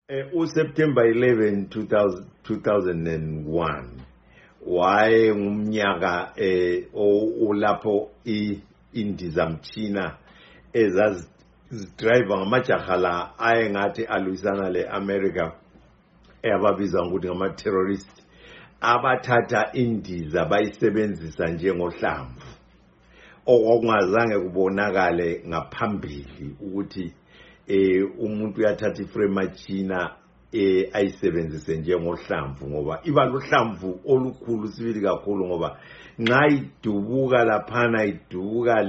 uSeptember 11 2001 waye ngumnyaka olapho indizamtshina ezazidrive ngamajaha la ayengathi alwisana leAmerica eyababiza ukuthi ngama-terrorist abathatha indiza bayisebenzisa njengohlamvu okungazange kubonakale ngaphambili ukuthi umuntu uyathatha ifremachina ayisebenzise njengohlamvu ngoba iba luhlamvu olukhulu sibili kakhulu ngoba nxa idubuka laphana idubuka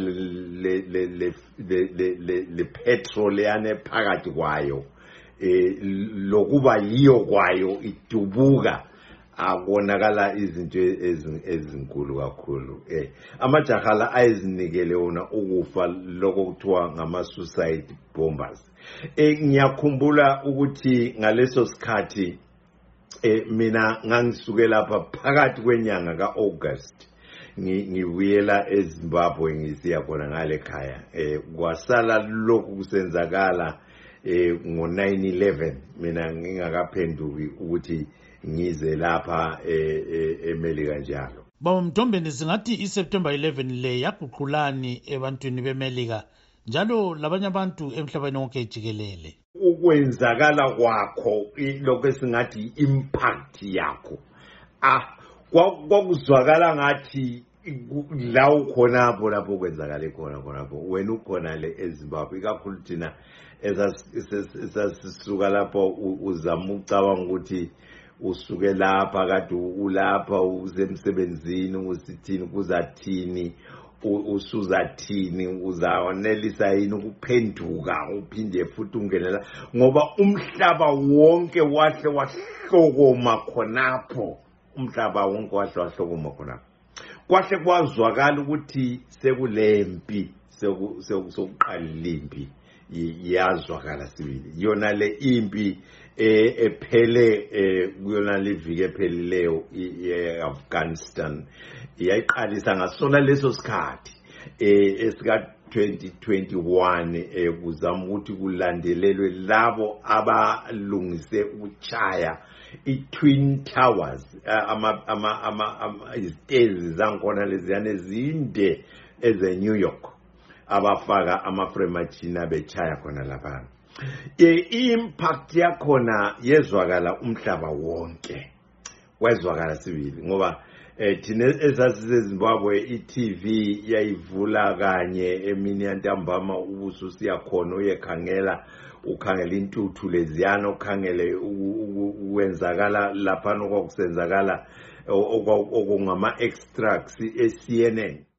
le petrol yane phakathi kwayo lokuba yiyo kwayo idubuka abonakala izinto ezinkulu kakhulu amajaha la ayezinikele wona ukufa lokho kuthiwa ngama-suicide bombers. Ngiyakhumbula ukuthi ngaleso sikhathi mina ngangisuke lapha phakathi kwenyanga ka-August ngibuyela eZimbabwe ngisiya khona ngale ekhaya kwasala lokhu kusenzakala ngo-9/11 mina ngingakaphenduki ukuthi ngize lapha eMelika njalo. Baba Mtombeni, singathi iSeptember 11 le yaguqulani ebantwini beMelika njalo labanye abantu emhlabeni wonke jikelele? Ukwenzakala kwakho lokho esingathi impact yakho kwakuzwakala ngathi la ukhonapho lapho kwenzakale khonapho wena ukhona le eZimbabwe ikakhulu thina esasisuka lapho uzama ucabanga ukuthi usuke lapha kade ulapha usemsebenzini usithini kuzathini usuzathini uzawonelisa yini ukuphenduka uphinde futhi ungenela ngoba umhlaba wonke wahle wahlokoma khonapho umhlaba wonke wahle wahlokoma khonapho kwahle kwazwakala ukuthi sekulempi sokuqala impi yazwakala sibili yona le impi ephele kuyona liviki ephelileyo eAfghanistan yayiqalisa ngasona leso sikhathi esika 2021 kuzama ukuthi kulandelelwe labo abalungise ukuchaya iTwin Towers izitezi zankona leziyane zinde eze-New York abafaka amafremachina bechaya khona lapha. I-impact yakhona yezwakala umhlaba wonke wezwakala sibili ngoba thina ezaziseZimbabwe iTV yayivula kanye emini yantambama ubuso siyakhona uyekhangela ukhangela intuthu leziyana ukhangele ukwenzakala lapha okwakusenzakala okungama extracts eCNN.